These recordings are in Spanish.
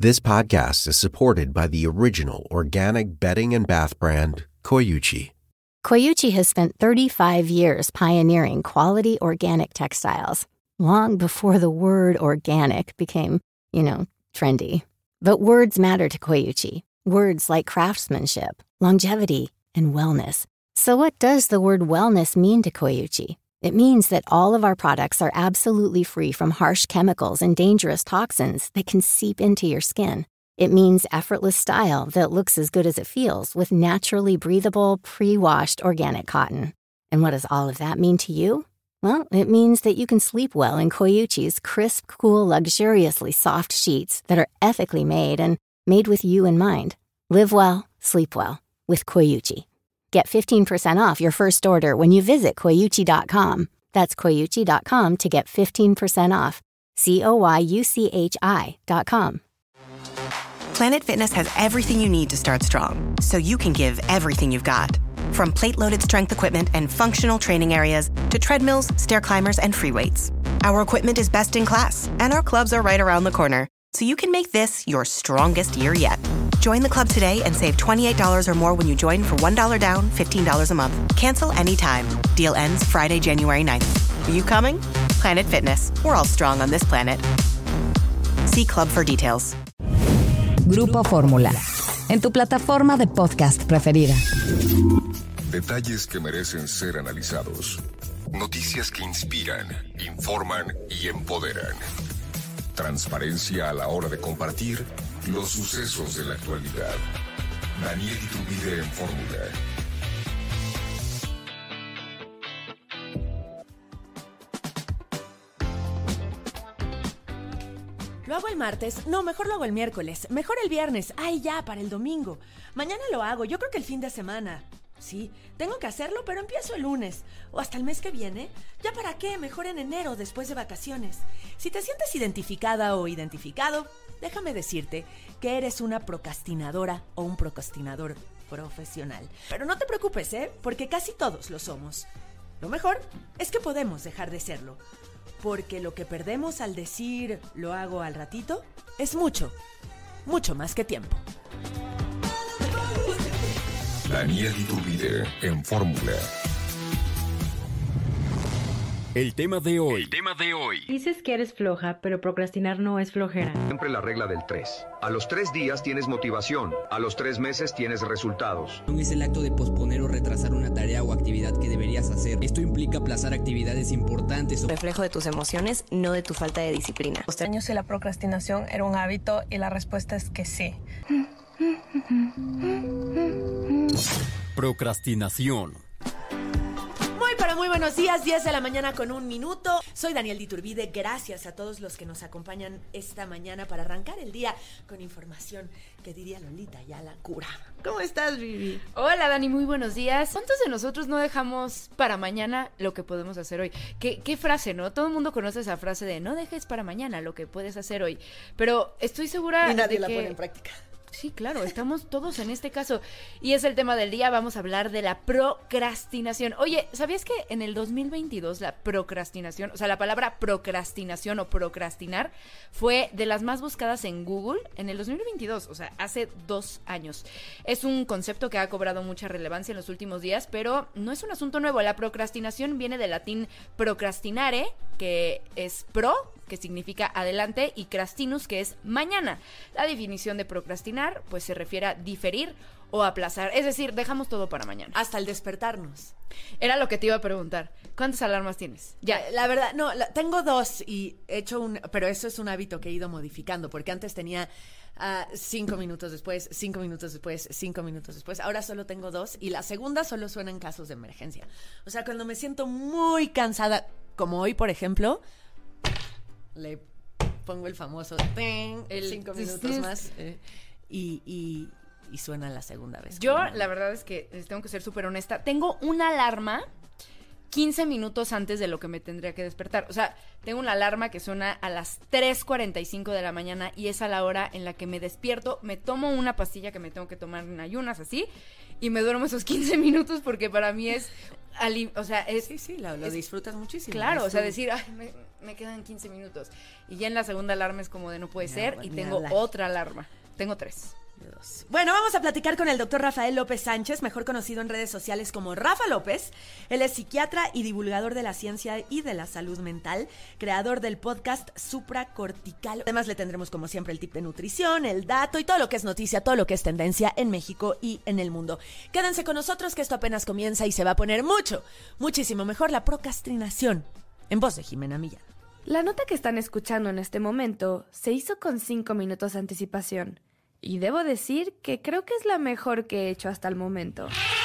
This podcast is supported by the original organic bedding and bath brand, Koyuchi. Koyuchi has spent 35 years pioneering quality organic textiles, long before the word organic became, trendy. But words matter to Koyuchi. Words like craftsmanship, longevity, and wellness. So what does the word wellness mean to Koyuchi? It means that all of our products are absolutely free from harsh chemicals and dangerous toxins that can seep into your skin. It means effortless style that looks as good as it feels with naturally breathable, pre-washed organic cotton. And what does all of that mean to you? Well, it means that you can sleep well in Koyuchi's crisp, cool, luxuriously soft sheets that are ethically made and made with you in mind. Live well, sleep well with Koyuchi. Get 15% off your first order when you visit Koyuchi.com. That's Koyuchi.com to get 15% off. Koyuchi.com. Planet Fitness has everything you need to start strong, so you can give everything you've got. From plate-loaded strength equipment and functional training areas to treadmills, stair climbers, and free weights. Our equipment is best in class, and our clubs are right around the corner, so you can make this your strongest year yet. Join the club today and save $28 or more when you join for $1 down, $15 a month. Cancel anytime. Deal ends Friday, January 9th. Are you coming? Planet Fitness. We're all strong on this planet. See club for details. Grupo Fórmula. En tu plataforma de podcast preferida. Detalles que merecen ser analizados. Noticias que inspiran, informan y empoderan. Transparencia a la hora de compartir los sucesos de la actualidad. Daniel Iturbide en Fórmula. Lo hago el martes. No, mejor lo hago el miércoles. Mejor el viernes. Ay, ya, para el domingo. Mañana lo hago. Yo creo que el fin de semana. Sí, tengo que hacerlo, pero empiezo el lunes. O hasta el mes que viene. ¿Ya para qué? Mejor en enero, después de vacaciones. Si te sientes identificada o identificado, déjame decirte que eres una procrastinadora o un procrastinador profesional. Pero no te preocupes, porque casi todos lo somos. Lo mejor es que podemos dejar de serlo. Porque lo que perdemos al decir lo hago al ratito es mucho, mucho más que tiempo. Daniel Iturbide en Fórmula. El tema de hoy. Dices que eres floja, pero procrastinar no es flojera. Siempre la regla del 3. A los 3 días tienes motivación, a los 3 meses tienes resultados. No es el acto de posponer o retrasar una tarea o actividad que deberías hacer. Esto implica aplazar actividades importantes. Reflejo de tus emociones, no de tu falta de disciplina. Este año si la procrastinación era un hábito y la respuesta es que sí. Procrastinación. Muy buenos días, 10 de la mañana con 1 minuto. Soy Daniel Iturbide, gracias a todos los que nos acompañan esta mañana para arrancar el día con información que diría Lolita ya la cura. ¿Cómo estás, Vivi? Hola, Dani, muy buenos días. ¿Cuántos de nosotros no dejamos para mañana lo que podemos hacer hoy? ¿Qué frase, no? Todo el mundo conoce esa frase de no dejes para mañana lo que puedes hacer hoy. Pero estoy segura y nadie de la que... pone en práctica. Sí, claro, estamos todos en este caso. Y es el tema del día, vamos a hablar de la procrastinación. Oye, ¿sabías que en el 2022 la procrastinación, o sea, la palabra procrastinación o procrastinar fue de las más buscadas en Google en el 2022, o sea, hace 2 años? Es un concepto que ha cobrado mucha relevancia en los últimos días, pero no es un asunto nuevo. La procrastinación viene del latín procrastinare, que es pro, que significa adelante, y crastinus, que es mañana. La definición de procrastinar, pues se refiere a diferir o aplazar, es decir, dejamos todo para mañana. Hasta el despertarnos. Era lo que te iba a preguntar. ¿Cuántas alarmas tienes? Ya, la verdad, no, tengo 2 y he hecho pero eso es un hábito que he ido modificando, porque antes tenía 5 minutos después, 5 minutos después, 5 minutos después. Ahora solo tengo 2 y la segunda solo suena en casos de emergencia. O sea, cuando me siento muy cansada, como hoy, por ejemplo, le pongo el famoso 5 minutos más y suena la segunda vez. Yo, la verdad es que tengo que ser súper honesta. Tengo una alarma 15 minutos antes de lo que me tendría que despertar. O sea, tengo una alarma que suena a las 3:45 de la mañana y es a la hora en la que me despierto, me tomo una pastilla que me tengo que tomar en ayunas, así, y me duermo esos 15 minutos porque para mí es... o sea, es... Sí, lo disfrutas muchísimo. Claro, o sea, decir, ay, me quedan 15 minutos. Y ya en la segunda alarma es como de no puede ser, y tengo otra alarma. Tengo 3. Bueno, vamos a platicar con el doctor Rafael López Sánchez, mejor conocido en redes sociales como Rafa López. Él es psiquiatra y divulgador de la ciencia y de la salud mental, creador del podcast Supracortical. Además, le tendremos como siempre el tip de nutrición, el dato y todo lo que es noticia, todo lo que es tendencia en México y en el mundo. Quédense con nosotros que esto apenas comienza y se va a poner muchísimo mejor la procrastinación, en voz de Jimena Millán. La nota que están escuchando en este momento se hizo con 5 minutos de anticipación. Y debo decir que creo que es la mejor que he hecho hasta el momento.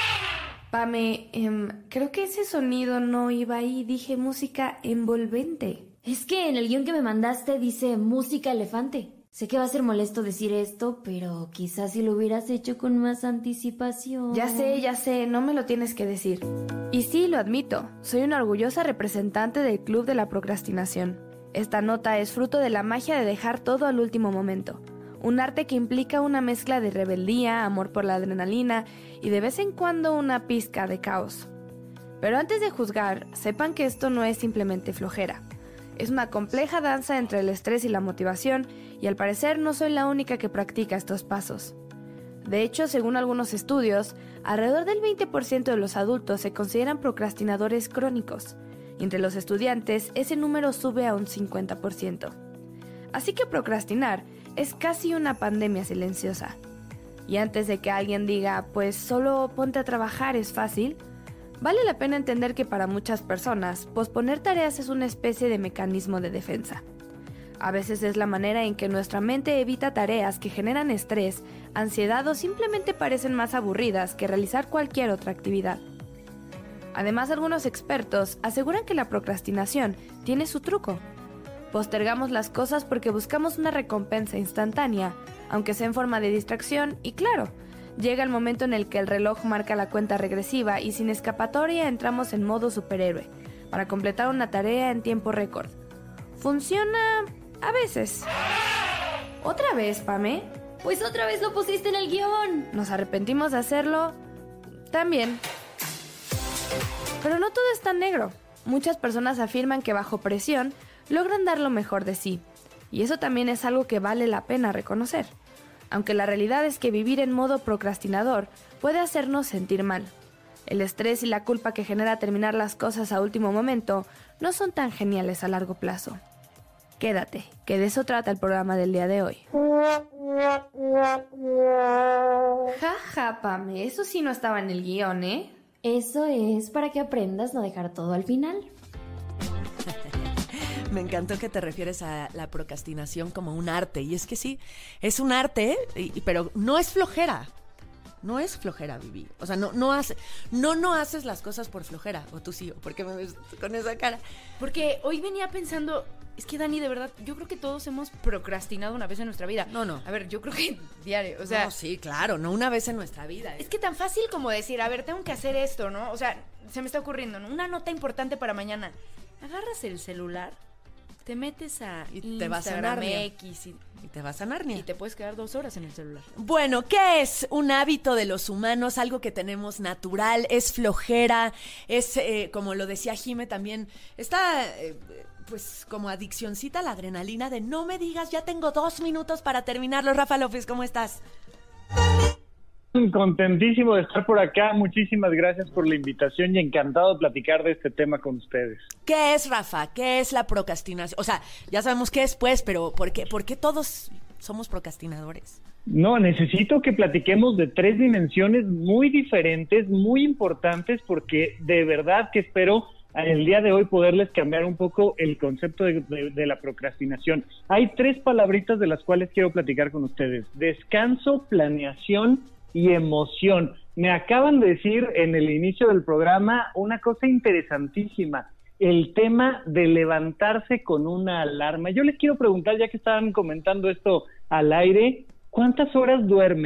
Pame, creo que ese sonido no iba ahí. Dije música envolvente. Es que en el guión que me mandaste dice música elefante. Sé que va a ser molesto decir esto, pero quizás si lo hubieras hecho con más anticipación. Ya sé, no me lo tienes que decir. Y sí, lo admito, soy una orgullosa representante del Club de la Procrastinación. Esta nota es fruto de la magia de dejar todo al último momento. Un arte que implica una mezcla de rebeldía, amor por la adrenalina y de vez en cuando una pizca de caos. Pero antes de juzgar, sepan que esto no es simplemente flojera. Es una compleja danza entre el estrés y la motivación, y al parecer no soy la única que practica estos pasos. De hecho, según algunos estudios, alrededor del 20% de los adultos se consideran procrastinadores crónicos, y entre los estudiantes ese número sube a un 50%. Así que procrastinar es casi una pandemia silenciosa. Y antes de que alguien diga, pues solo ponte a trabajar es fácil, vale la pena entender que para muchas personas, posponer tareas es una especie de mecanismo de defensa. A veces es la manera en que nuestra mente evita tareas que generan estrés, ansiedad o simplemente parecen más aburridas que realizar cualquier otra actividad. Además, algunos expertos aseguran que la procrastinación tiene su truco. Postergamos las cosas porque buscamos una recompensa instantánea, aunque sea en forma de distracción, y claro, llega el momento en el que el reloj marca la cuenta regresiva y sin escapatoria entramos en modo superhéroe, para completar una tarea en tiempo récord. Funciona a veces. ¿Otra vez, Pame? Pues otra vez lo pusiste en el guión. ¿Nos arrepentimos de hacerlo? También. Pero no todo es tan negro. Muchas personas afirman que bajo presión logran dar lo mejor de sí, y eso también es algo que vale la pena reconocer, aunque la realidad es que vivir en modo procrastinador puede hacernos sentir mal. El estrés y la culpa que genera terminar las cosas a último momento no son tan geniales a largo plazo. Quédate, que de eso trata el programa del día de hoy. Jaja, Pame, eso sí no estaba en el guión, ¿eh? Eso es para que aprendas no dejar todo al final. Me encantó que te refieres a la procrastinación como un arte. Y es que sí, es un arte, pero no es flojera. No es flojera, Vivi. O sea, no haces las cosas por flojera. O tú sí, o ¿por qué me ves con esa cara? Porque hoy venía pensando, es que Dani, de verdad, yo creo que todos hemos procrastinado una vez en nuestra vida. No. A ver, yo creo que diario, o sea... No, sí, claro, no una vez en nuestra vida. Es que tan fácil como decir, a ver, tengo que hacer esto, ¿no? O sea, se me está ocurriendo, ¿no? Una nota importante para mañana. Agarras el celular, te metes a y te vas a Narnia. X y te vas a Narnia. Y te puedes quedar 2 horas en el celular. Bueno, ¿qué es un hábito de los humanos? Algo que tenemos natural, es flojera, es, como lo decía Jime también, está... pues como adiccioncita a la adrenalina de no me digas, ya tengo 2 minutos para terminarlo. Rafa López, ¿cómo estás? Contentísimo de estar por acá, muchísimas gracias por la invitación y encantado de platicar de este tema con ustedes. ¿Qué es, Rafa? ¿Qué es la procrastinación? O sea, ya sabemos qué es, pues, pero ¿por qué todos somos procrastinadores? No, necesito que platiquemos de 3 dimensiones muy diferentes, muy importantes, porque de verdad que espero el día de hoy poderles cambiar un poco el concepto de la procrastinación. Hay 3 palabritas de las cuales quiero platicar con ustedes: descanso, planeación y emoción. Me acaban de decir en el inicio del programa una cosa interesantísima, el tema de levantarse con una alarma. Yo les quiero preguntar, ya que estaban comentando esto al aire, ¿cuántas horas duermen?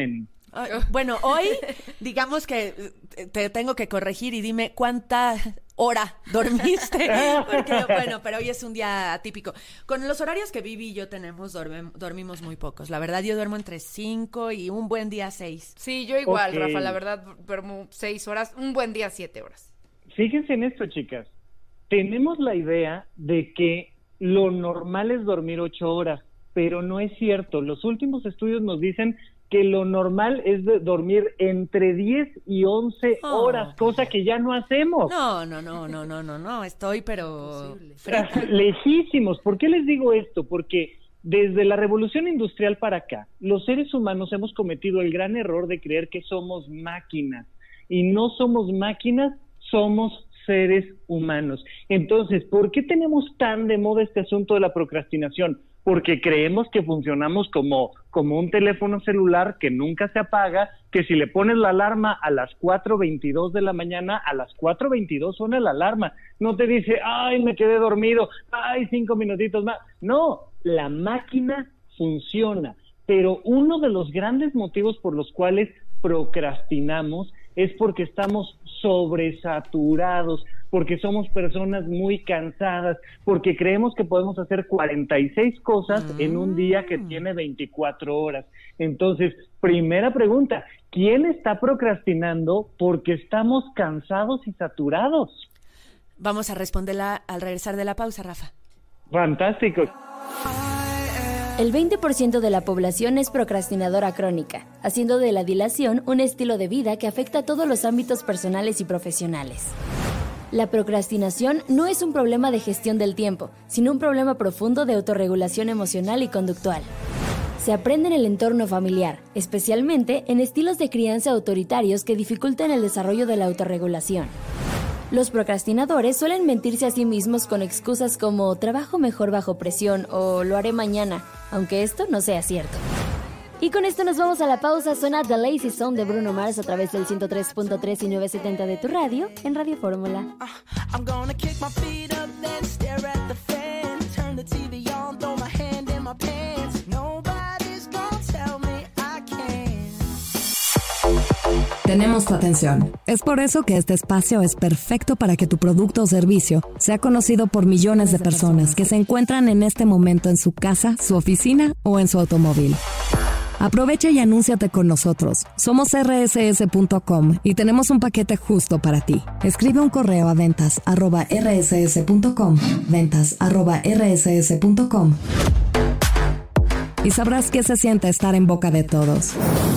Bueno, hoy digamos que te tengo que corregir y dime cuánta hora dormiste. Porque, bueno, pero hoy es un día atípico. Con los horarios que Vivi y yo tenemos, dormimos muy pocos. La verdad, yo duermo entre 5 y un buen día 6. Sí, yo igual, Rafa, la verdad, duermo 6 horas, un buen día 7 horas. Fíjense en esto, chicas. Tenemos la idea de que lo normal es dormir 8 horas, pero no es cierto. Los últimos estudios nos dicen que lo normal es dormir entre 10 y 11 horas, cosa que ya no hacemos. No, estoy pero lejísimos. ¿Por qué les digo esto? Porque desde la revolución industrial para acá, los seres humanos hemos cometido el gran error de creer que somos máquinas, y no somos máquinas, somos seres humanos. Entonces, ¿por qué tenemos tan de moda este asunto de la procrastinación? Porque creemos que funcionamos como un teléfono celular que nunca se apaga, que si le pones la alarma a las 4:22 de la mañana, a las 4:22 suena la alarma. No te dice, ay, me quedé dormido, ay, 5 minutitos más. No, la máquina funciona. Pero uno de los grandes motivos por los cuales procrastinamos es porque estamos sobresaturados, porque somos personas muy cansadas, porque creemos que podemos hacer 46 cosas en un día que tiene 24 horas. Entonces, primera pregunta, ¿quién está procrastinando porque estamos cansados y saturados? Vamos a responderla al regresar de la pausa, Rafa. Fantástico. El 20% de la población es procrastinadora crónica, haciendo de la dilación un estilo de vida que afecta a todos los ámbitos personales y profesionales. La procrastinación no es un problema de gestión del tiempo, sino un problema profundo de autorregulación emocional y conductual. Se aprende en el entorno familiar, especialmente en estilos de crianza autoritarios que dificultan el desarrollo de la autorregulación. Los procrastinadores suelen mentirse a sí mismos con excusas como trabajo mejor bajo presión o lo haré mañana, aunque esto no sea cierto. Y con esto nos vamos a la pausa. Suena The Lazy Song de Bruno Mars a través del 103.3 y 970 de tu radio en Radio Fórmula. Tenemos tu atención. Es por eso que este espacio es perfecto para que tu producto o servicio sea conocido por millones de personas que se encuentran en este momento en su casa, su oficina o en su automóvil. Aprovecha y anúnciate con nosotros. Somos rss.com y tenemos un paquete justo para ti. Escribe un correo a ventas@rss.com, ventas@rss.com, y sabrás qué se siente estar en boca de todos.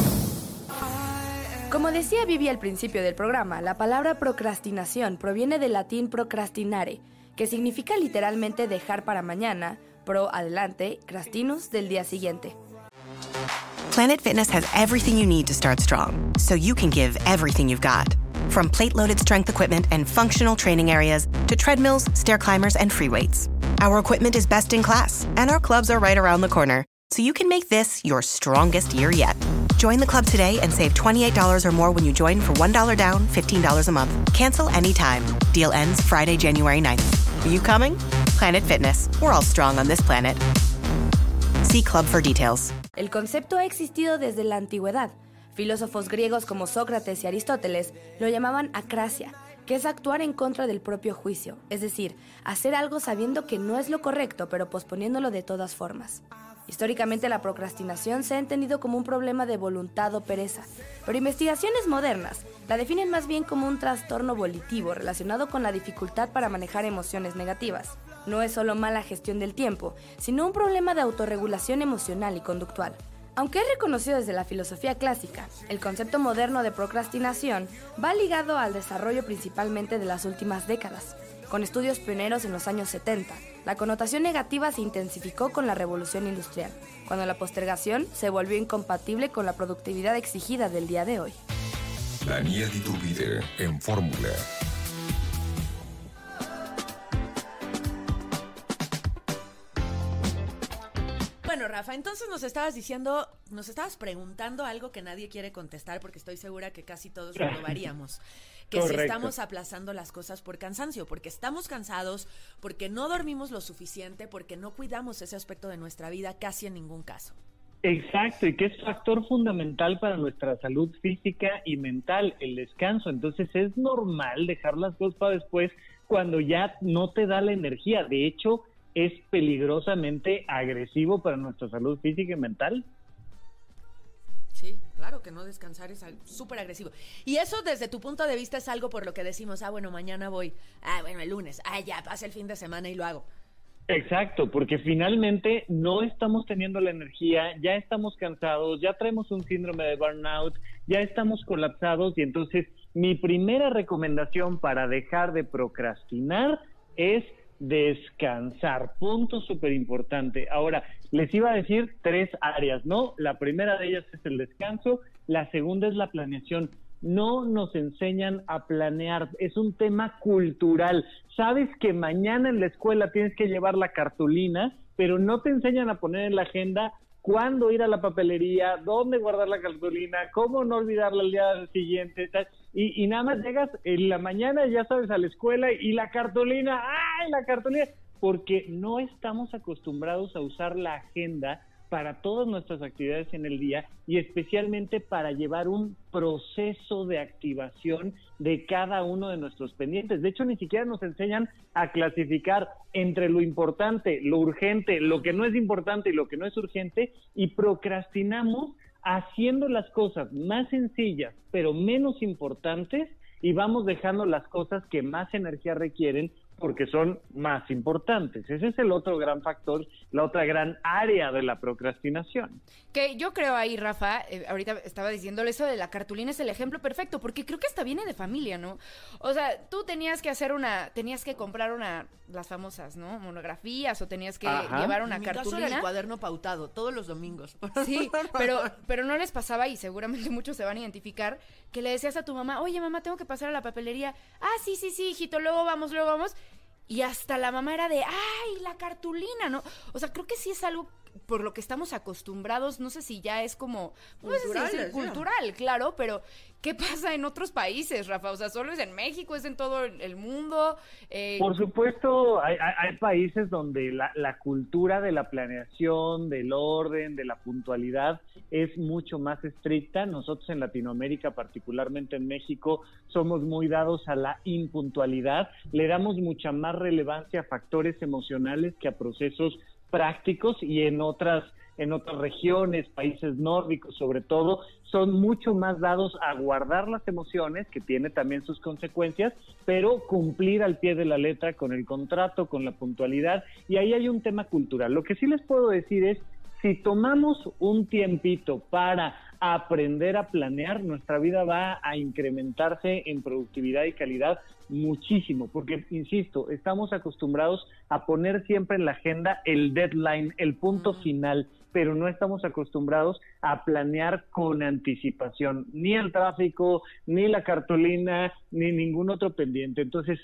Como decía Vivi al principio del programa, la palabra procrastinación proviene del latín procrastinare, que significa literalmente dejar para mañana, pro adelante, crastinus del día siguiente. Planet Fitness has everything you need to start strong, so you can give everything you've got. From plate-loaded strength equipment and functional training areas to treadmills, stair climbers, and free weights. Our equipment is best in class, and our clubs are right around the corner, so you can make this your strongest year yet. Join the club today and save $28 or more when you join for $1 down, $15 a month. Cancel anytime. Deal ends Friday, January 9th. Are you coming? Planet Fitness. We're all strong on this planet. See club for details. El concepto ha existido desde la antigüedad. Filósofos griegos como Sócrates y Aristóteles lo llamaban acrasia, que es actuar en contra del propio juicio, es decir, hacer algo sabiendo que no es lo correcto, pero posponiéndolo de todas formas. Históricamente la procrastinación se ha entendido como un problema de voluntad o pereza, pero investigaciones modernas la definen más bien como un trastorno volitivo relacionado con la dificultad para manejar emociones negativas. No es solo mala gestión del tiempo, sino un problema de autorregulación emocional y conductual. Aunque es reconocido desde la filosofía clásica, el concepto moderno de procrastinación va ligado al desarrollo principalmente de las últimas décadas. Con estudios pioneros en los años 70, la connotación negativa se intensificó con la revolución industrial, cuando la postergación se volvió incompatible con la productividad exigida del día de hoy. Daniel Iturbide en Fórmula. Bueno, Rafa, entonces nos estabas preguntando algo que nadie quiere contestar, porque estoy segura que casi todos lo haríamos. Que si estamos aplazando las cosas por cansancio, porque estamos cansados, porque no dormimos lo suficiente, porque no cuidamos ese aspecto de nuestra vida casi en ningún caso. Exacto, y que es factor fundamental para nuestra salud física y mental, el descanso. Entonces es normal dejar las cosas para después cuando ya no te da la energía. De hecho, es peligrosamente agresivo para nuestra salud física y mental. Sí, claro que no descansar es súper agresivo. Y eso desde tu punto de vista es algo por lo que decimos, bueno, mañana voy, bueno, el lunes, ya pasa el fin de semana y lo hago. Exacto, porque finalmente no estamos teniendo la energía, ya estamos cansados, ya traemos un síndrome de burnout, ya estamos colapsados y entonces mi primera recomendación para dejar de procrastinar es descansar, punto súper importante. Ahora, les iba a decir 3 áreas, ¿no? La primera de ellas es el descanso, la segunda es la planeación. No nos enseñan a planear, es un tema cultural. Sabes que mañana en la escuela tienes que llevar la cartulina, pero no te enseñan a poner en la agenda cuándo ir a la papelería, dónde guardar la cartulina, cómo no olvidarla el día siguiente, tal. Y nada más llegas en la mañana, ya sabes, a la escuela y la cartulina, ¡ay, la cartulina! Porque no estamos acostumbrados a usar la agenda para todas nuestras actividades en el día y especialmente para llevar un proceso de activación de cada uno de nuestros pendientes. De hecho, ni siquiera nos enseñan a clasificar entre lo importante, lo urgente, lo que no es importante y lo que no es urgente, y procrastinamos haciendo las cosas más sencillas pero menos importantes y vamos dejando las cosas que más energía requieren porque son más importantes. Ese es el otro gran factor, la otra gran área de la procrastinación. Que yo creo ahí, Rafa, ahorita estaba diciéndole eso de la cartulina, es el ejemplo perfecto, porque creo que hasta viene de familia, ¿no? O sea, tú tenías que comprar las famosas, ¿no? Monografías, o tenías que llevar una cartulina. En mi caso era el cuaderno pautado, todos los domingos. Sí, pero no les pasaba, y seguramente muchos se van a identificar, que le decías a tu mamá, oye, mamá, tengo que pasar a la papelería. Sí, hijito, luego vamos. Y hasta la mamá era de, ¡ay, la cartulina! ¿No? O sea, creo que sí es algo por lo que estamos acostumbrados, no sé si ya es como... cultural, claro, pero ¿qué pasa en otros países, Rafa? O sea, ¿solo es en México, es en todo el mundo? Por supuesto, hay países donde la cultura de la planeación, del orden, de la puntualidad es mucho más estricta. Nosotros en Latinoamérica, particularmente en México, somos muy dados a la impuntualidad. Le damos mucha más relevancia a factores emocionales que a procesos prácticos, y en otras regiones, países nórdicos sobre todo, son mucho más dados a guardar las emociones, que tiene también sus consecuencias, pero cumplir al pie de la letra con el contrato, con la puntualidad, y ahí hay un tema cultural. Lo que sí les puedo decir es, si tomamos un tiempito para aprender a planear, nuestra vida va a incrementarse en productividad y calidad muchísimo, porque, insisto, estamos acostumbrados a poner siempre en la agenda el deadline, el punto final, pero no estamos acostumbrados a planear con anticipación, ni el tráfico, ni la cartulina, ni ningún otro pendiente. Entonces,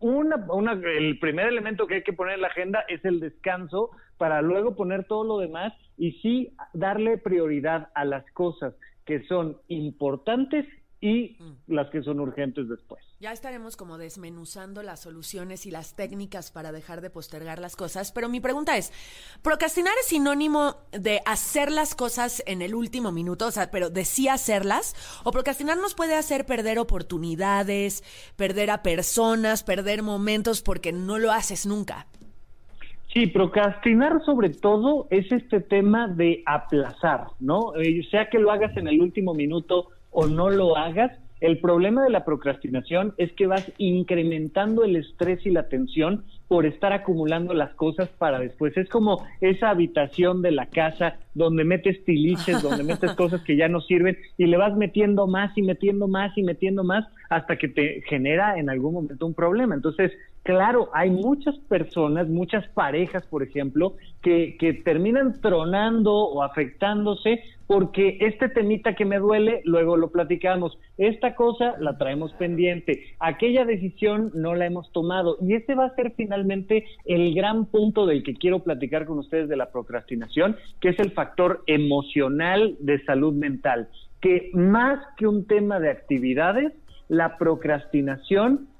el primer elemento que hay que poner en la agenda es el descanso, para luego poner todo lo demás y sí darle prioridad a las cosas que son importantes y las que son urgentes después. Ya estaremos como desmenuzando las soluciones y las técnicas para dejar de postergar las cosas, pero mi pregunta es, ¿procrastinar es sinónimo de hacer las cosas en el último minuto, o sea, pero de sí hacerlas? ¿O procrastinar nos puede hacer perder oportunidades, perder a personas, perder momentos porque no lo haces nunca? Sí, procrastinar sobre todo es este tema de aplazar, ¿no? Sea que lo hagas en el último minuto o no lo hagas, el problema de la procrastinación es que vas incrementando el estrés y la tensión por estar acumulando las cosas para después. Es como esa habitación de la casa donde metes tiliches, donde metes cosas que ya no sirven y le vas metiendo más y metiendo más y metiendo más hasta que te genera en algún momento un problema. Entonces, claro, hay muchas personas, muchas parejas, por ejemplo, que terminan tronando o afectándose porque este temita que me duele, luego lo platicamos. Esta cosa la traemos pendiente, aquella decisión no la hemos tomado, y ese va a ser finalmente el gran punto del que quiero platicar con ustedes de la procrastinación, que es el factor emocional de salud mental, que más que un tema de actividades, la procrastinación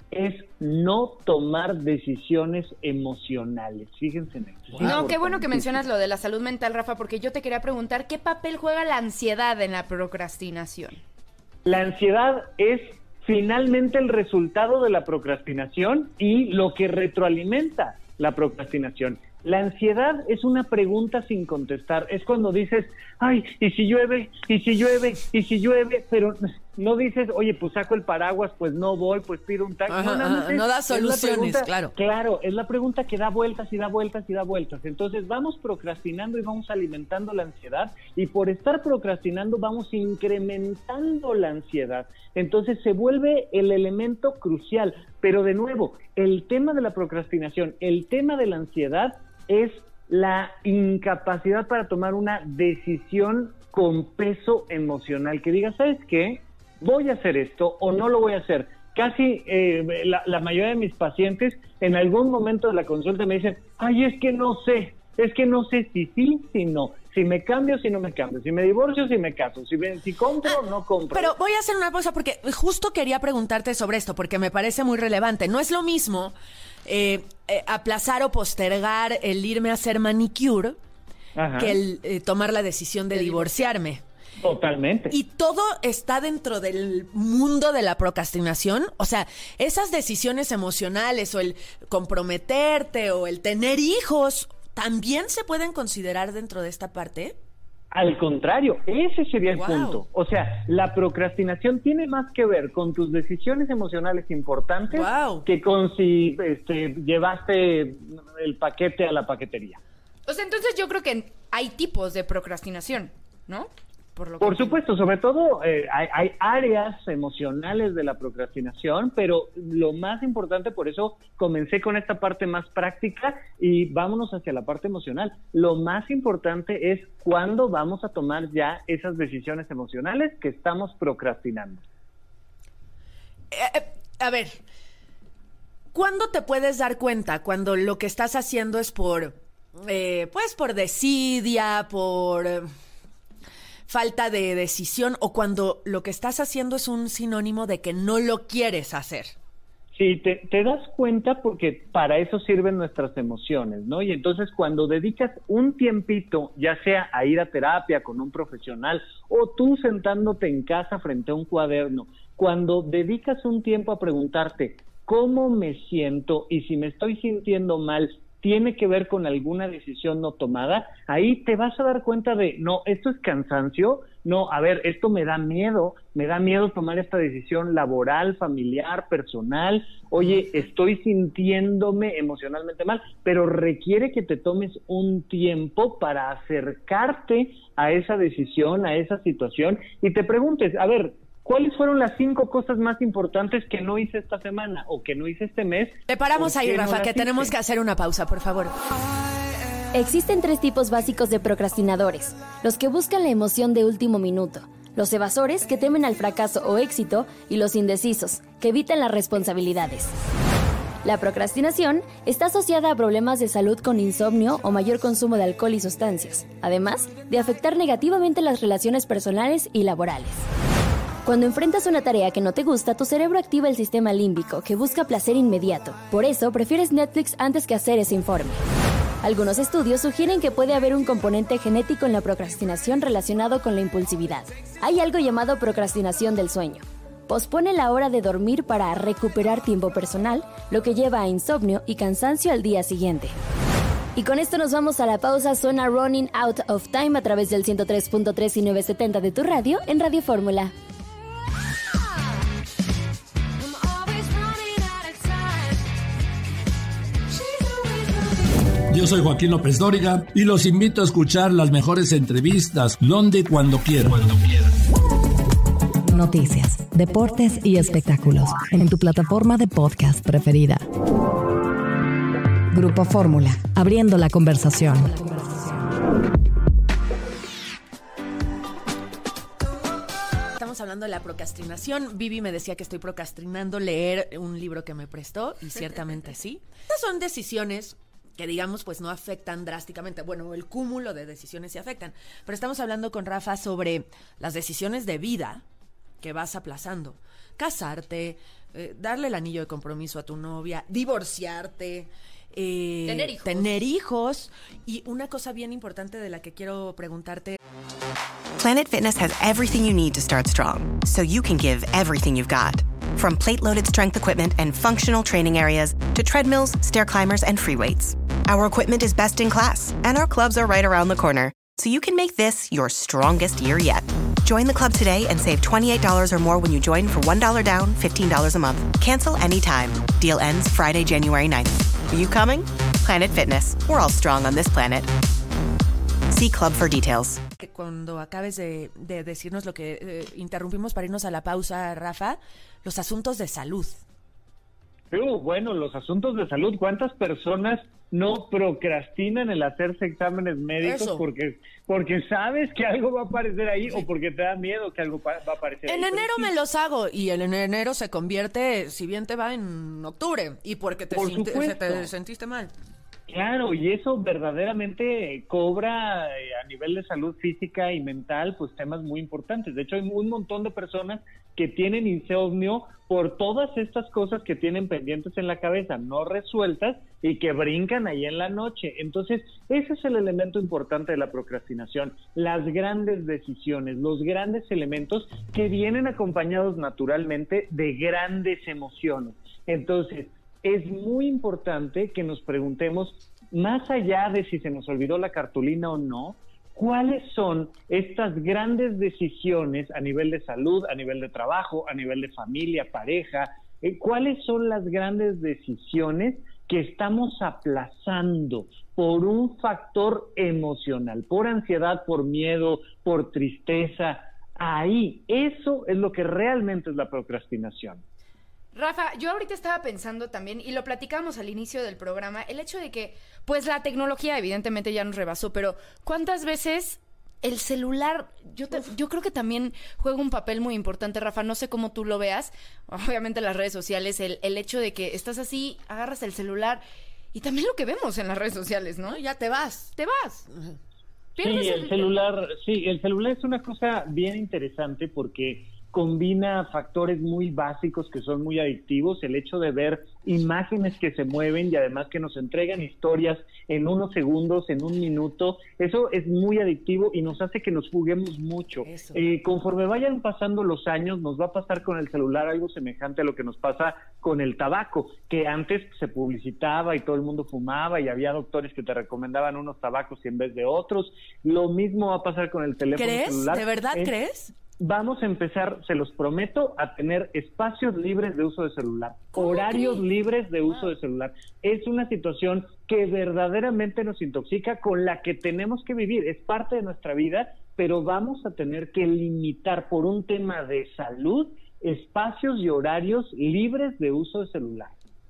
es no tomar decisiones emocionales. Fíjense en eso. No, qué bueno que mencionas lo de la salud mental, Rafa, porque yo te quería preguntar, ¿qué papel juega la ansiedad en la procrastinación? La ansiedad es finalmente el resultado de la procrastinación y lo que retroalimenta la procrastinación. La ansiedad es una pregunta sin contestar. Es cuando dices, ay, ¿y si llueve? ¿Y si llueve? ¿Y si llueve? Pero no dices, oye, pues saco el paraguas, pues no voy, pues pido un taxi. No da soluciones, claro. Claro, es la pregunta que da vueltas y da vueltas y da vueltas. Entonces vamos procrastinando y vamos alimentando la ansiedad, y por estar procrastinando vamos incrementando la ansiedad. Entonces se vuelve el elemento crucial. Pero de nuevo, el tema de la procrastinación, el tema de la ansiedad es la incapacidad para tomar una decisión con peso emocional, que diga, ¿sabes qué? ¿Voy a hacer esto o no lo voy a hacer? Casi la mayoría de mis pacientes en algún momento de la consulta me dicen, ay, es que no sé si sí, si no, si me cambio, si no me cambio, si me divorcio, si me caso, si compro o no compro. Pero voy a hacer una cosa porque justo quería preguntarte sobre esto porque me parece muy relevante. No es lo mismo aplazar o postergar el irme a hacer manicure que el tomar la decisión de divorciarme. Totalmente. Y todo está dentro del mundo de la procrastinación. O sea, esas decisiones emocionales o el comprometerte o el tener hijos ¿también se pueden considerar dentro de esta parte? Al contrario, ese sería el punto. O sea, la procrastinación tiene más que ver con tus decisiones emocionales importantes que con si llevaste el paquete a la paquetería. O sea, entonces yo creo que hay tipos de procrastinación, ¿no? Por supuesto, sobre todo hay áreas emocionales de la procrastinación, pero lo más importante, por eso comencé con esta parte más práctica y vámonos hacia la parte emocional. Lo más importante es cuándo vamos a tomar ya esas decisiones emocionales que estamos procrastinando. A ver, ¿cuándo te puedes dar cuenta cuando lo que estás haciendo es por desidia, por falta de decisión, o cuando lo que estás haciendo es un sinónimo de que no lo quieres hacer? Sí, te das cuenta porque para eso sirven nuestras emociones, ¿no? Y entonces cuando dedicas un tiempito, ya sea a ir a terapia con un profesional o tú sentándote en casa frente a un cuaderno, cuando dedicas un tiempo a preguntarte cómo me siento y si me estoy sintiendo mal, tiene que ver con alguna decisión no tomada, ahí te vas a dar cuenta de, no, esto es cansancio, no, a ver, esto me da miedo tomar esta decisión laboral, familiar, personal, oye, estoy sintiéndome emocionalmente mal, pero requiere que te tomes un tiempo para acercarte a esa decisión, a esa situación, y te preguntes, a ver, ¿cuáles fueron las 5 cosas más importantes que no hice esta semana o que no hice este mes? Te paramos ahí, Rafa, que tenemos que hacer una pausa, por favor. Existen 3 tipos básicos de procrastinadores: los que buscan la emoción de último minuto, los evasores que temen al fracaso o éxito, y los indecisos, que evitan las responsabilidades. La procrastinación está asociada a problemas de salud con insomnio o mayor consumo de alcohol y sustancias, además de afectar negativamente las relaciones personales y laborales. Cuando enfrentas una tarea que no te gusta, tu cerebro activa el sistema límbico, que busca placer inmediato. Por eso, prefieres Netflix antes que hacer ese informe. Algunos estudios sugieren que puede haber un componente genético en la procrastinación relacionado con la impulsividad. Hay algo llamado procrastinación del sueño. Pospone la hora de dormir para recuperar tiempo personal, lo que lleva a insomnio y cansancio al día siguiente. Y con esto nos vamos a la pausa. Suena Running Out of Time a través del 103.3 y 970 de tu radio en Radio Fórmula. Yo soy Joaquín López Dóriga y los invito a escuchar las mejores entrevistas donde y cuando quieran. Noticias, deportes y espectáculos en tu plataforma de podcast preferida. Grupo Fórmula, abriendo la conversación. Estamos hablando de la procrastinación. Vivi me decía que estoy procrastinando leer un libro que me prestó, y ciertamente sí. Estas son decisiones que, digamos, pues no afectan drásticamente. Bueno, el cúmulo de decisiones sí afectan. Pero estamos hablando con Rafa sobre las decisiones de vida que vas aplazando. Casarte, darle el anillo de compromiso a tu novia, divorciarte, tener hijos. Y una cosa bien importante de la que quiero preguntarte. Planet Fitness has everything you need to start strong, so you can give everything you've got. From plate-loaded strength equipment and functional training areas to treadmills, stair climbers, and free weights. Our equipment is best in class, and our clubs are right around the corner, so you can make this your strongest year yet. Join the club today and save $28 or more when you join for $1 down, $15 a month. Cancel anytime. Deal ends Friday, January 9th. Are you coming? Planet Fitness. We're all strong on this planet. See Club for details. Cuando acabes de decirnos lo que interrumpimos para irnos a la pausa, Rafa, los asuntos de salud. Bueno, los asuntos de salud. ¿Cuántas personas no procrastinan el hacerse exámenes médicos porque sabes que algo va a aparecer ahí o porque te da miedo que algo va a aparecer ahí? En enero me los hago y en enero se convierte, si bien te va, en octubre y porque te sentiste mal. Claro, y eso verdaderamente cobra a nivel de salud física y mental, pues temas muy importantes. De hecho, hay un montón de personas que tienen insomnio por todas estas cosas que tienen pendientes en la cabeza, no resueltas y que brincan ahí en la noche. Entonces, ese es el elemento importante de la procrastinación, las grandes decisiones, los grandes elementos que vienen acompañados naturalmente de grandes emociones. Entonces, es muy importante que nos preguntemos, más allá de si se nos olvidó la cartulina o no, ¿cuáles son estas grandes decisiones a nivel de salud, a nivel de trabajo, a nivel de familia, pareja? ¿Cuáles son las grandes decisiones que estamos aplazando por un factor emocional, por ansiedad, por miedo, por tristeza? Ahí, eso es lo que realmente es la procrastinación. Rafa, yo ahorita estaba pensando también, y lo platicamos al inicio del programa, el hecho de que, pues la tecnología evidentemente ya nos rebasó, pero ¿cuántas veces el celular, yo creo que también juega un papel muy importante, Rafa? No sé cómo tú lo veas, obviamente las redes sociales, el hecho de que estás así, agarras el celular, y también lo que vemos en las redes sociales, ¿no? Ya te vas. Sí, el celular es una cosa bien interesante porque combina factores muy básicos que son muy adictivos, el hecho de ver imágenes que se mueven y además que nos entregan historias en unos segundos, en un minuto, eso es muy adictivo y nos hace que nos juguemos mucho. Conforme vayan pasando los años, nos va a pasar con el celular algo semejante a lo que nos pasa con el tabaco, que antes se publicitaba y todo el mundo fumaba y había doctores que te recomendaban unos tabacos en vez de otros. Lo mismo va a pasar con el teléfono celular. ¿De verdad crees? Vamos a empezar, se los prometo, a tener espacios libres de uso de celular, horarios libres de uso de celular. Es una situación que verdaderamente nos intoxica, con la que tenemos que vivir. Es parte de nuestra vida, pero vamos a tener que limitar por un tema de salud espacios y horarios libres de uso de celular.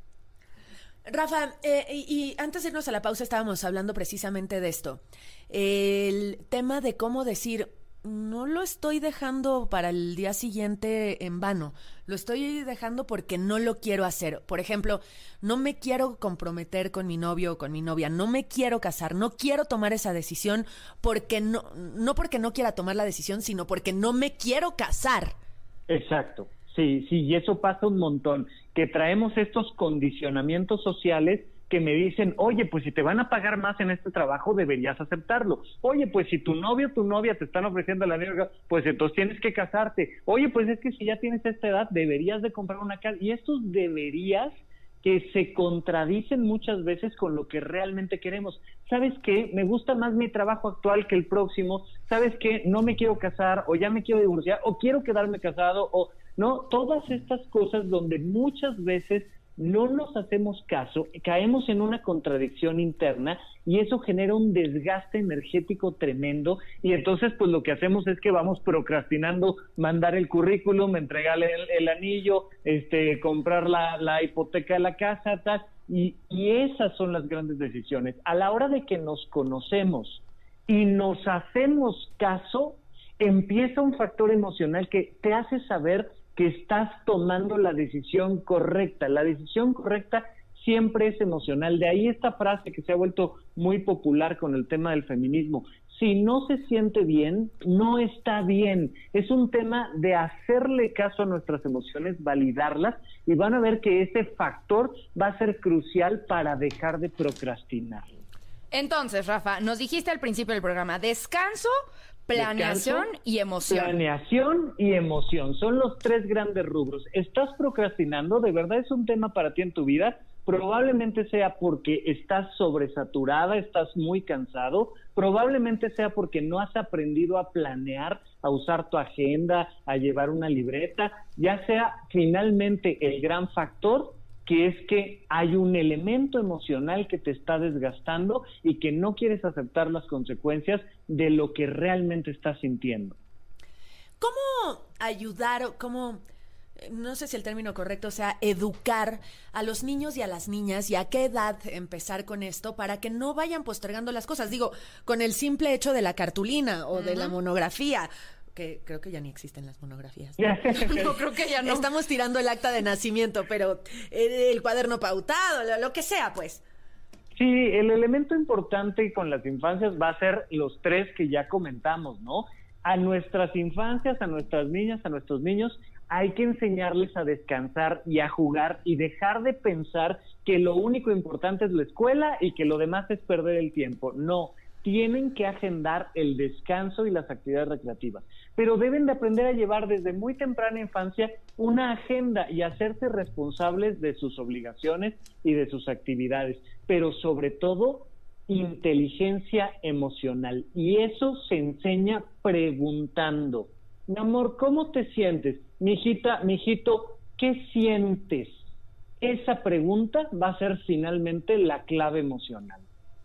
Rafa, y antes de irnos a la pausa estábamos hablando precisamente de esto. El tema de cómo decir, no lo estoy dejando para el día siguiente en vano, lo estoy dejando porque no lo quiero hacer. Por ejemplo, no me quiero comprometer con mi novio o con mi novia, no me quiero casar, no quiero tomar esa decisión porque no porque no quiera tomar la decisión, sino porque no me quiero casar. Exacto, sí, y eso pasa un montón, que traemos estos condicionamientos sociales que me dicen, oye, pues si te van a pagar más en este trabajo, deberías aceptarlo. Oye, pues si tu novio o tu novia te están ofreciendo la verga, pues entonces tienes que casarte. Oye, pues es que si ya tienes esta edad, deberías de comprar una casa. Y estos deberías que se contradicen muchas veces con lo que realmente queremos. ¿Sabes qué? Me gusta más mi trabajo actual que el próximo. ¿Sabes qué? No me quiero casar, o ya me quiero divorciar, o quiero quedarme casado, o no. Todas estas cosas donde muchas veces no nos hacemos caso, caemos en una contradicción interna y eso genera un desgaste energético tremendo, y entonces pues lo que hacemos es que vamos procrastinando mandar el currículum, entregarle el anillo, comprar la hipoteca de la casa, tal, y esas son las grandes decisiones. A la hora de que nos conocemos y nos hacemos caso, empieza un factor emocional que te hace saber que estás tomando la decisión correcta. La decisión correcta siempre es emocional. De ahí esta frase que se ha vuelto muy popular con el tema del feminismo: Si no se siente bien, no está bien. Es un tema de hacerle caso a nuestras emociones, validarlas, y van a ver que ese factor va a ser crucial para dejar de procrastinar. Entonces, Rafa, nos dijiste al principio del programa, descanso, planeación y emoción. Planeación y emoción son los 3 grandes rubros. ¿Estás procrastinando? ¿De verdad es un tema para ti en tu vida? Probablemente sea porque estás sobresaturada, estás muy cansado, probablemente sea porque no has aprendido a planear, a usar tu agenda, a llevar una libreta, ya sea finalmente el gran factor, que es que hay un elemento emocional que te está desgastando y que no quieres aceptar las consecuencias de lo que realmente estás sintiendo. ¿Cómo ayudar o cómo... no sé si el término correcto sea educar a los niños y a las niñas y a qué edad empezar con esto para que no vayan postergando las cosas? Digo, con el simple hecho de la cartulina o de la monografía, que creo que ya ni existen las monografías. No, creo que ya no. Estamos tirando el acta de nacimiento, pero el cuaderno pautado, lo que sea, pues. Sí, el elemento importante con las infancias va a ser los 3 que ya comentamos, ¿no? A nuestras infancias, a nuestras niñas, a nuestros niños, hay que enseñarles a descansar y a jugar y dejar de pensar que lo único importante es la escuela y que lo demás es perder el tiempo. No, tienen que agendar el descanso y las actividades recreativas, pero deben de aprender a llevar desde muy temprana infancia una agenda y hacerse responsables de sus obligaciones y de sus actividades, pero sobre todo inteligencia emocional, y eso se enseña preguntando. Mi amor, ¿cómo te sientes? Mijita, mijito, ¿qué sientes? Esa pregunta va a ser finalmente la clave emocional.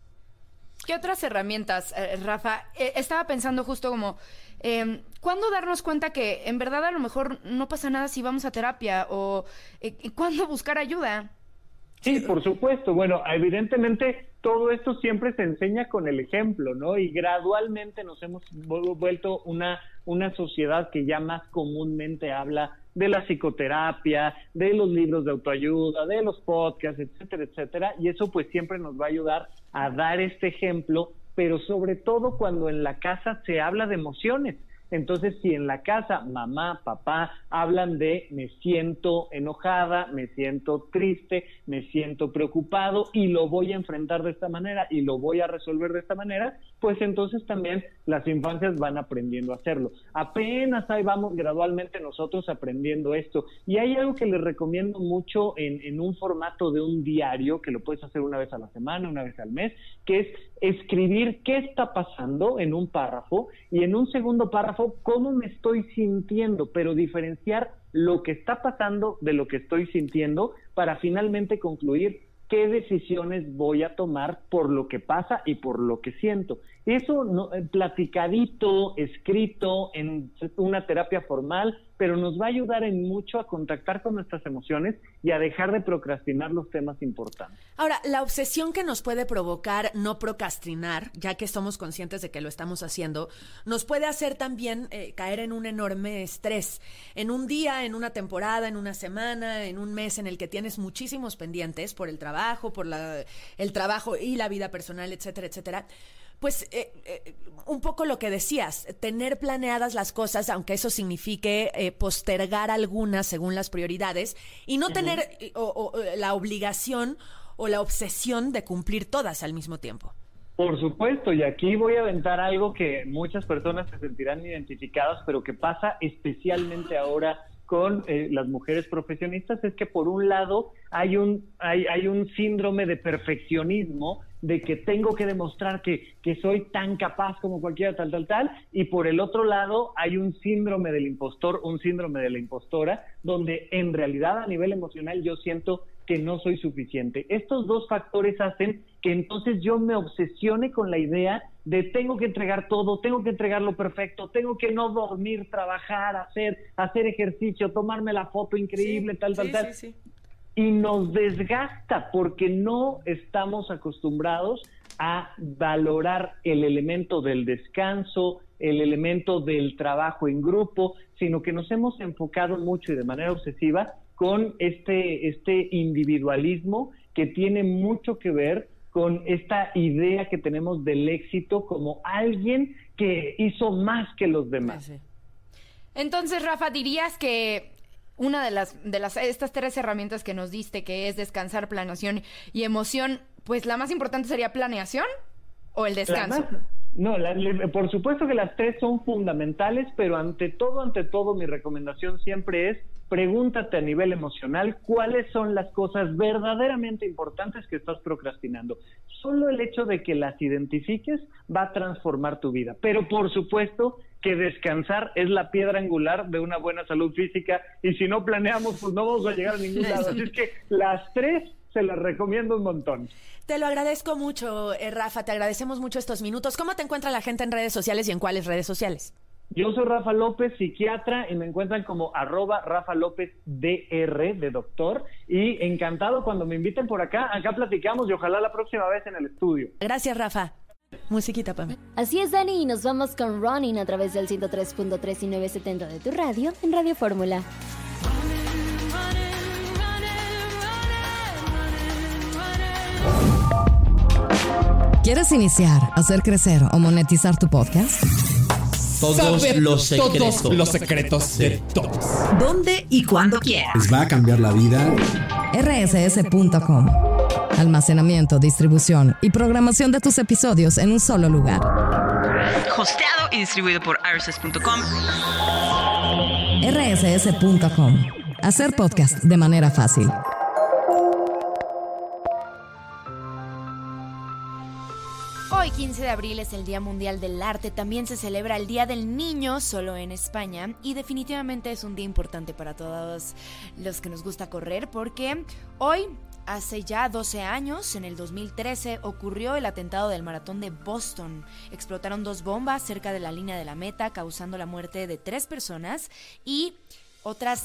¿Qué otras herramientas, Rafa? Estaba pensando justo como, ¿cuándo darnos cuenta que en verdad a lo mejor no pasa nada si vamos a terapia? O ¿cuándo buscar ayuda? Sí, por supuesto. Bueno, evidentemente todo esto siempre se enseña con el ejemplo, ¿no? Y gradualmente nos hemos vuelto una sociedad que ya más comúnmente habla de la psicoterapia, de los libros de autoayuda, de los podcasts, etcétera, etcétera. Y eso pues siempre nos va a ayudar a dar este ejemplo, pero sobre todo cuando en la casa se habla de emociones. Entonces, si en la casa mamá, papá hablan de me siento enojada, me siento triste, me siento preocupado y lo voy a enfrentar de esta manera y lo voy a resolver de esta manera, pues entonces también las infancias van aprendiendo a hacerlo. Apenas ahí vamos gradualmente nosotros aprendiendo esto. Y hay algo que les recomiendo mucho en un formato de un diario, que lo puedes hacer una vez a la semana, una vez al mes, que es escribir qué está pasando en un párrafo y en un segundo párrafo cómo me estoy sintiendo, pero diferenciar lo que está pasando de lo que estoy sintiendo para finalmente concluir qué decisiones voy a tomar por lo que pasa y por lo que siento. Eso platicadito, escrito en una terapia formal, pero nos va a ayudar en mucho a contactar con nuestras emociones y a dejar de procrastinar los temas importantes. Ahora, la obsesión que nos puede provocar no procrastinar, ya que somos conscientes de que lo estamos haciendo, nos puede hacer también caer en un enorme estrés. En un día, en una temporada, en una semana, en un mes en el que tienes muchísimos pendientes por el trabajo, por el trabajo y la vida personal, etcétera, etcétera. Pues un poco lo que decías, tener planeadas las cosas, aunque eso signifique postergar algunas según las prioridades, y no tener la obligación o la obsesión de cumplir todas al mismo tiempo. Por supuesto, y aquí voy a aventar algo que muchas personas se sentirán identificadas, pero que pasa especialmente ahora con las mujeres profesionistas, es que por un lado hay un síndrome de perfeccionismo, de que tengo que demostrar que soy tan capaz como cualquiera, tal, y por el otro lado hay un síndrome del impostor, un síndrome de la impostora, donde en realidad a nivel emocional yo siento que no soy suficiente. Estos dos factores hacen que entonces yo me obsesione con la idea de tengo que entregar todo, tengo que entregarlo perfecto, tengo que no dormir, trabajar, hacer ejercicio, tomarme la foto increíble, tal. Sí. Y nos desgasta porque no estamos acostumbrados a valorar el elemento del descanso, el elemento del trabajo en grupo, sino que nos hemos enfocado mucho y de manera obsesiva con este individualismo que tiene mucho que ver con esta idea que tenemos del éxito como alguien que hizo más que los demás. Sí. Entonces, Rafa, dirías que una de las estas 3 herramientas que nos diste, que es descansar, planeación y emoción, pues la más importante sería planeación o el descanso. Por supuesto que las 3 son fundamentales, pero ante todo, mi recomendación siempre es pregúntate a nivel emocional cuáles son las cosas verdaderamente importantes que estás procrastinando. Solo el hecho de que las identifiques va a transformar tu vida. Pero por supuesto que descansar es la piedra angular de una buena salud física, y si no planeamos, pues no vamos a llegar a ningún lado. Así es que las 3 se las recomiendo un montón. Te lo agradezco mucho, Rafa, te agradecemos mucho estos minutos. ¿Cómo te encuentra la gente en redes sociales y en cuáles redes sociales? Yo soy Rafa López, psiquiatra, y me encuentran como @RafaLópezDR de doctor, y encantado cuando me inviten por acá platicamos y ojalá la próxima vez en el estudio. Gracias, Rafa. Musiquita, Pame. Así es, Dani, y nos vamos con Running a través del 103.3 y 970 de tu radio en Radio Fórmula. ¿Quieres iniciar, hacer crecer o monetizar tu podcast? Todos los secretos de todos. ¿Dónde y cuándo quieras? Les va a cambiar la vida. rss.com. Almacenamiento, distribución y programación de tus episodios en un solo lugar. Hosteado y distribuido por rss.com. rss.com. Hacer podcast de manera fácil. Hoy, 15 de abril, es el Día Mundial del Arte. También se celebra el Día del Niño, solo en España. Y definitivamente es un día importante para todos los que nos gusta correr, porque hoy, hace ya 12 años, en el 2013, ocurrió el atentado del Maratón de Boston. Explotaron 2 bombas cerca de la línea de la meta, causando la muerte de 3 personas y otras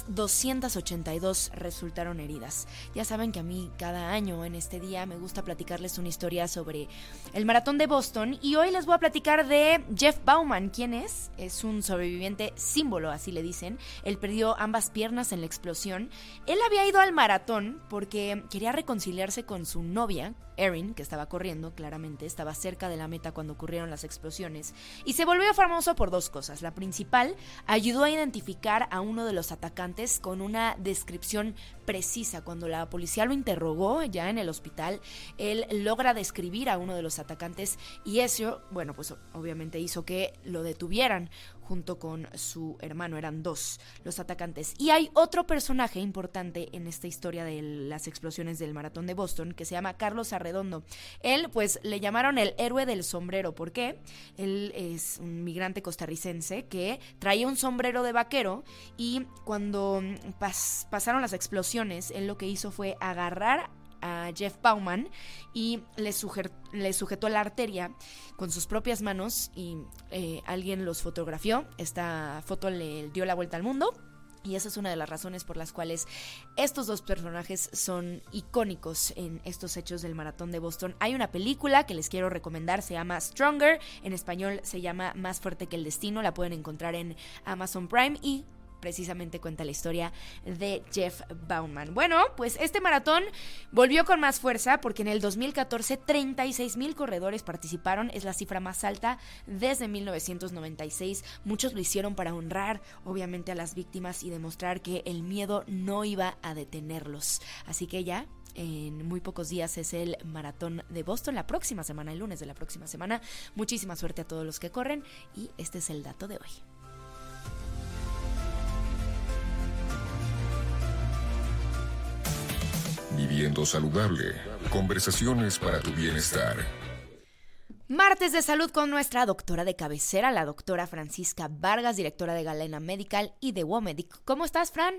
282 resultaron heridas. Ya saben que a mí cada año en este día me gusta platicarles una historia sobre el Maratón de Boston, y hoy les voy a platicar de Jeff Bauman. ¿Quién es? Es un sobreviviente símbolo, así le dicen. Él perdió ambas piernas en la explosión. Él había ido al maratón porque quería reconciliarse con su novia, Erin, que estaba corriendo, claramente, estaba cerca de la meta cuando ocurrieron las explosiones, y se volvió famoso por 2 cosas. La principal, ayudó a identificar a uno de los atacantes con una descripción precisa. Cuando la policía lo interrogó ya en el hospital, él logra describir a uno de los atacantes, y eso, bueno, pues obviamente hizo que lo detuvieran junto con su hermano. Eran 2 los atacantes. Y hay otro personaje importante en esta historia de las explosiones del Maratón de Boston, que se llama Carlos Arredondo. Él, pues, le llamaron el héroe del sombrero. ¿Por qué? Él es un migrante costarricense que traía un sombrero de vaquero, y cuando pasaron las explosiones, él lo que hizo fue agarrar a Jeff Bauman y le sujetó la arteria con sus propias manos, y alguien los fotografió. Esta foto le dio la vuelta al mundo, y esa es una de las razones por las cuales estos 2 personajes son icónicos en estos hechos del Maratón de Boston. Hay una película que les quiero recomendar, se llama Stronger, en español se llama Más fuerte que el destino, la pueden encontrar en Amazon Prime, y precisamente cuenta la historia de Jeff Bauman. Bueno, pues este maratón volvió con más fuerza porque en el 2014 36,000 corredores participaron. Es la cifra más alta desde 1996. Muchos lo hicieron para honrar, obviamente, a las víctimas y demostrar que el miedo no iba a detenerlos. Así que ya en muy pocos días es el Maratón de Boston, la próxima semana, el lunes de la próxima semana. Muchísima suerte a todos los que corren, y este es el dato de hoy. Viviendo saludable. Conversaciones para tu bienestar. Martes de salud con nuestra doctora de cabecera, la doctora Francisca Vargas, directora de Galena Medical y de WOMEDIC. ¿Cómo estás, Fran?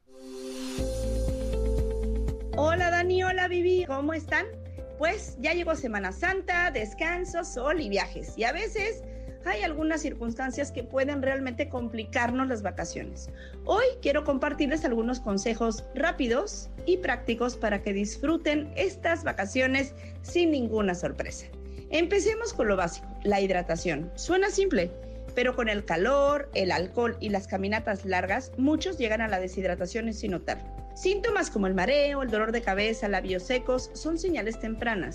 Hola, Dani. Hola, Vivi. ¿Cómo están? Pues ya llegó Semana Santa, descanso, sol y viajes. Y a veces hay algunas circunstancias que pueden realmente complicarnos las vacaciones. Hoy quiero compartirles algunos consejos rápidos y prácticos para que disfruten estas vacaciones sin ninguna sorpresa. Empecemos con lo básico, la hidratación. Suena simple, pero con el calor, el alcohol y las caminatas largas, muchos llegan a la deshidratación sin notar. Síntomas como el mareo, el dolor de cabeza, labios secos son señales tempranas.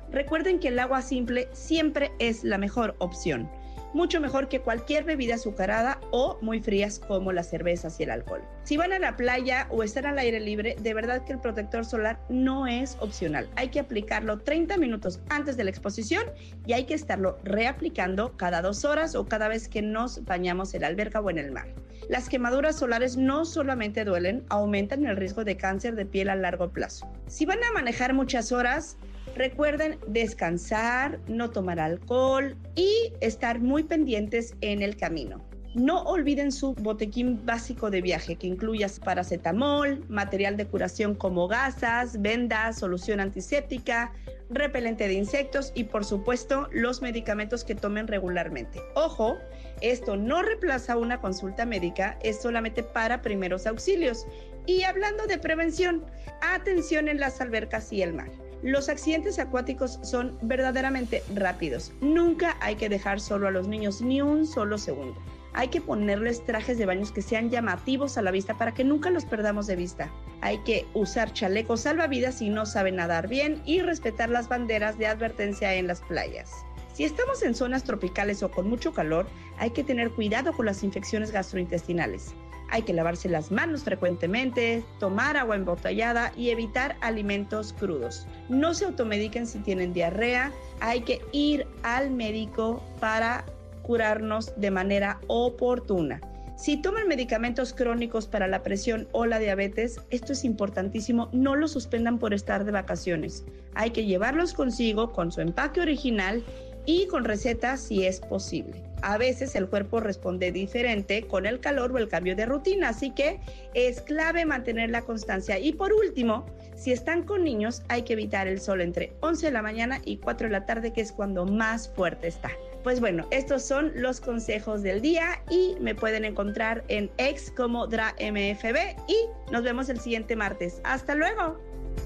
Recuerden que el agua simple siempre es la mejor opción, mucho mejor que cualquier bebida azucarada o muy frías como las cervezas y el alcohol. Si van a la playa o están al aire libre, de verdad que el protector solar no es opcional. Hay que aplicarlo 30 minutos antes de la exposición y hay que estarlo reaplicando cada 2 horas o cada vez que nos bañamos en la alberca o en el mar. Las quemaduras solares no solamente duelen, aumentan el riesgo de cáncer de piel a largo plazo. Si van a manejar muchas horas, recuerden descansar, no tomar alcohol y estar muy pendientes en el camino. No olviden su botiquín básico de viaje, que incluya paracetamol, material de curación como gasas, vendas, solución antiséptica, repelente de insectos y, por supuesto, los medicamentos que tomen regularmente. Ojo, esto no reemplaza una consulta médica, es solamente para primeros auxilios. Y hablando de prevención, atención en las albercas y el mar. Los accidentes acuáticos son verdaderamente rápidos. Nunca hay que dejar solo a los niños ni un solo segundo. Hay que ponerles trajes de baños que sean llamativos a la vista para que nunca los perdamos de vista. Hay que usar chalecos salvavidas si no saben nadar bien y respetar las banderas de advertencia en las playas. Si estamos en zonas tropicales o con mucho calor, hay que tener cuidado con las infecciones gastrointestinales. Hay que lavarse las manos frecuentemente, tomar agua embotellada y evitar alimentos crudos. No se automediquen si tienen diarrea. Hay que ir al médico para curarnos de manera oportuna. Si toman medicamentos crónicos para la presión o la diabetes, esto es importantísimo, no los suspendan por estar de vacaciones. Hay que llevarlos consigo con su empaque original y con recetas si es posible. A veces el cuerpo responde diferente con el calor o el cambio de rutina, así que es clave mantener la constancia. Y por último, si están con niños, hay que evitar el sol entre 11 de la mañana y 4 de la tarde, que es cuando más fuerte está. Pues bueno, estos son los consejos del día y me pueden encontrar en X como DraMFB y nos vemos el siguiente martes. ¡Hasta luego!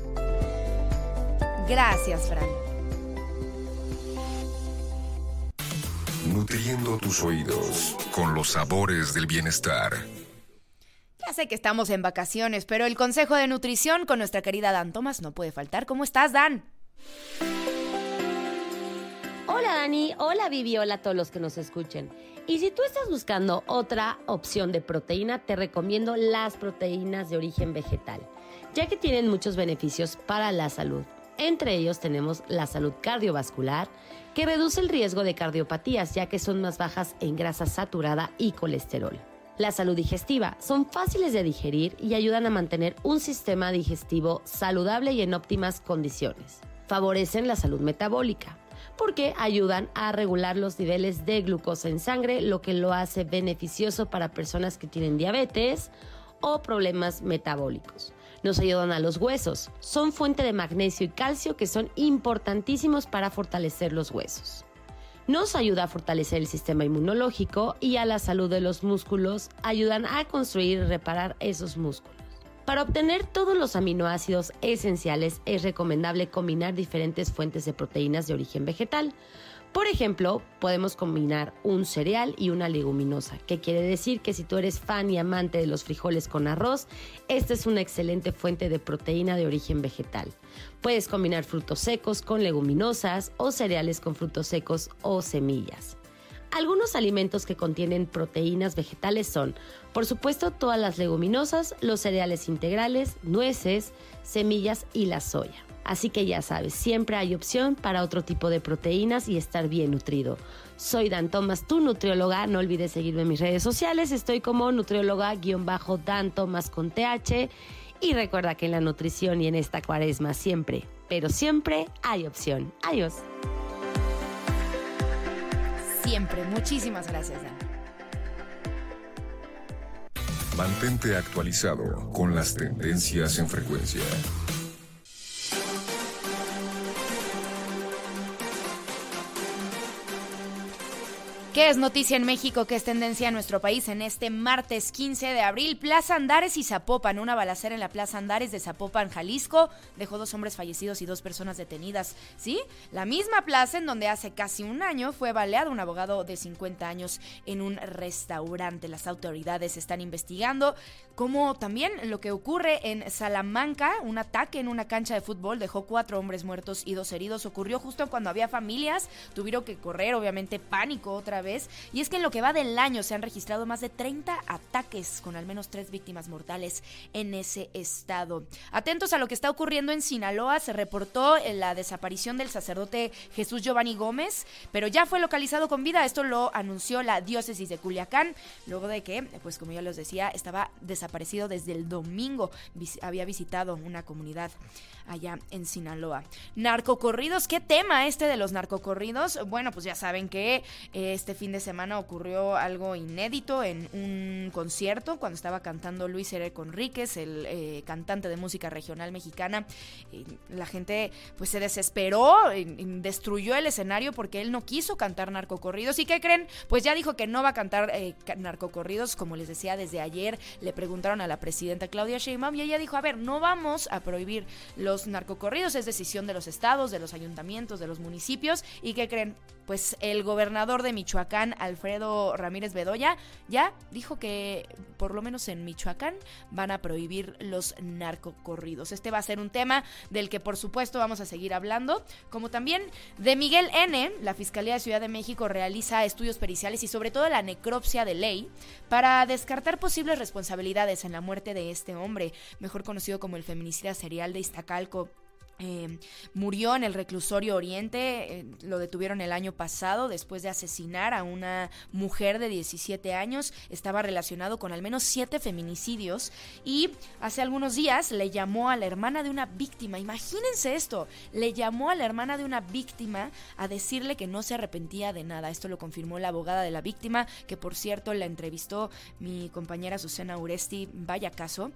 Gracias, Fran. Nutriendo tus oídos con los sabores del bienestar. Ya sé que estamos en vacaciones, pero el consejo de nutrición con nuestra querida Dan Thomas no puede faltar. ¿Cómo estás, Dan? Hola Dani, hola Vivi, hola a todos los que nos escuchen. Y si tú estás buscando otra opción de proteína, te recomiendo las proteínas de origen vegetal, ya que tienen muchos beneficios para la salud. Entre ellos tenemos la salud cardiovascular, que reduce el riesgo de cardiopatías, ya que son más bajas en grasa saturada y colesterol. La salud digestiva, son fáciles de digerir y ayudan a mantener un sistema digestivo saludable y en óptimas condiciones. Favorecen la salud metabólica, porque ayudan a regular los niveles de glucosa en sangre, lo que lo hace beneficioso para personas que tienen diabetes o problemas metabólicos. Nos ayudan a los huesos, son fuente de magnesio y calcio que son importantísimos para fortalecer los huesos. Nos ayuda a fortalecer el sistema inmunológico y a la salud de los músculos, ayudan a construir y reparar esos músculos. Para obtener todos los aminoácidos esenciales es recomendable combinar diferentes fuentes de proteínas de origen vegetal. Por ejemplo, podemos combinar un cereal y una leguminosa, que quiere decir que si tú eres fan y amante de los frijoles con arroz, esta es una excelente fuente de proteína de origen vegetal. Puedes combinar frutos secos con leguminosas o cereales con frutos secos o semillas. Algunos alimentos que contienen proteínas vegetales son, por supuesto, todas las leguminosas, los cereales integrales, nueces, semillas y la soya. Así que ya sabes, siempre hay opción para otro tipo de proteínas y estar bien nutrido. Soy Dan Thomas, tu nutrióloga. No olvides seguirme en mis redes sociales. Estoy como nutrióloga-Dan Thomas con TH. Y recuerda que en la nutrición y en esta cuaresma siempre, pero siempre hay opción. Adiós. Siempre. Muchísimas gracias, Dan. Mantente actualizado con las tendencias en frecuencia. ¿Qué es noticia en México? ¿Qué es tendencia en nuestro país en este martes 15 de abril? Plaza Andares y Zapopan. Una balacera en la Plaza Andares de Zapopan, Jalisco, dejó 2 hombres fallecidos y 2 personas detenidas. ¿Sí? La misma plaza en donde hace casi un año fue baleado un abogado de 50 años en un restaurante. Las autoridades están investigando, como también lo que ocurre en Salamanca. Un ataque en una cancha de fútbol dejó 4 hombres muertos y 2 heridos. Ocurrió justo cuando había familias, tuvieron que correr, obviamente pánico otra vez. Y es que en lo que va del año se han registrado más de 30 ataques con al menos 3 víctimas mortales en ese estado. Atentos a lo que está ocurriendo en Sinaloa. Se reportó la desaparición del sacerdote Jesús Giovanni Gómez, pero ya fue localizado con vida. Esto lo anunció la diócesis de Culiacán, luego de que, pues como ya les decía, estaba desaparecido desde el domingo. Había visitado una comunidad allá en Sinaloa. Narcocorridos, ¿qué tema este de los narcocorridos? Bueno, pues ya saben que este fin de semana ocurrió algo inédito en un concierto cuando estaba cantando Luis R. Conríquez, el cantante de música regional mexicana. La gente pues se desesperó, destruyó el escenario porque él no quiso cantar narcocorridos. ¿Y qué creen? Pues ya dijo que no va a cantar narcocorridos. Como les decía, desde ayer le preguntaron a la presidenta Claudia Sheinbaum y ella dijo, a ver, no vamos a prohibir los narcocorridos, es decisión de los estados, de los ayuntamientos, de los municipios. ¿Y qué creen? Pues el gobernador de Michoacán, Alfredo Ramírez Bedoya, ya dijo que por lo menos en Michoacán van a prohibir los narcocorridos. Este va a ser un tema del que por supuesto vamos a seguir hablando, como también de Miguel N. La Fiscalía de Ciudad de México realiza estudios periciales y sobre todo la necropsia de ley para descartar posibles responsabilidades en la muerte de este hombre, mejor conocido como el feminicida serial de Iztacalco. Murió en el reclusorio Oriente, lo detuvieron el año pasado después de asesinar a una mujer de 17 años, estaba relacionado con al menos 7 feminicidios y hace algunos días le llamó a la hermana de una víctima, imagínense esto, le llamó a la hermana de una víctima a decirle que no se arrepentía de nada. Esto lo confirmó la abogada de la víctima, que por cierto la entrevistó mi compañera Susana Uresti, vaya caso.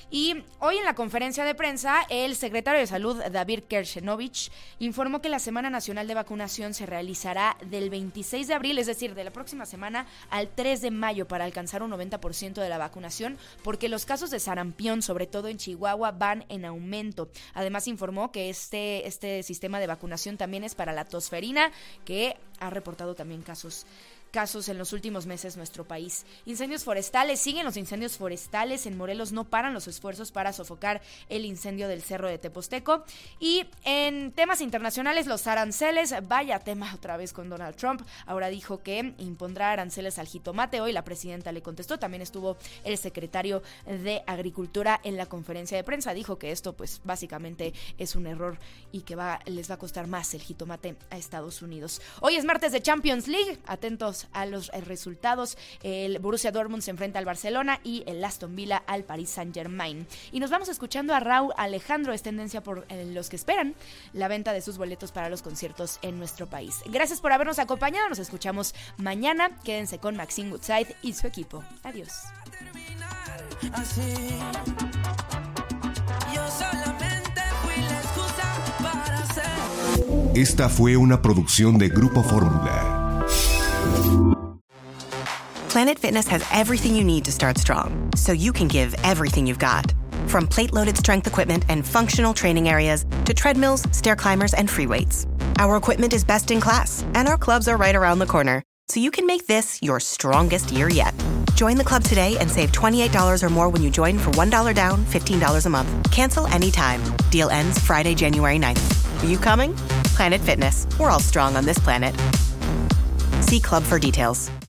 Y hoy en la conferencia de prensa, el secretario de Salud, David Kershenovich, informó que la Semana Nacional de Vacunación se realizará del 26 de abril, es decir, de la próxima semana, al 3 de mayo para alcanzar un 90% de la vacunación, porque los casos de sarampión, sobre todo en Chihuahua, van en aumento. Además informó que este sistema de vacunación también es para la tosferina, que ha reportado también casos en los últimos meses nuestro país. Incendios forestales, siguen los incendios forestales. En Morelos no paran los esfuerzos para sofocar el incendio del Cerro de Teposteco. Y en temas internacionales, los aranceles, vaya tema otra vez con Donald Trump. Ahora dijo que impondrá aranceles al jitomate. Hoy la presidenta le contestó. También estuvo el secretario de Agricultura en la conferencia de prensa. Dijo que esto pues básicamente es un error y que les va a costar más el jitomate a Estados Unidos. Hoy es martes de Champions League. Atentos a los resultados. El Borussia Dortmund se enfrenta al Barcelona y el Aston Villa al Paris Saint-Germain. Y nos vamos escuchando a Raúl Alejandro. Es tendencia por los que esperan la venta de sus boletos para los conciertos en nuestro país. Gracias por habernos acompañado. Nos escuchamos mañana. Quédense con Maxine Woodside y su equipo. Adiós. Esta fue una producción de Grupo Fórmula. Planet Fitness has everything you need to start strong, so you can give everything you've got. From plate-loaded strength equipment and functional training areas to treadmills, stair climbers, and free weights. Our equipment is best in class, and our clubs are right around the corner, so you can make this your strongest year yet. Join the club today and save $28 or more when you join for $1 down, $15 a month. Cancel anytime. Deal ends Friday, January 9th. Are you coming? Planet Fitness. We're all strong on this planet. See club for details.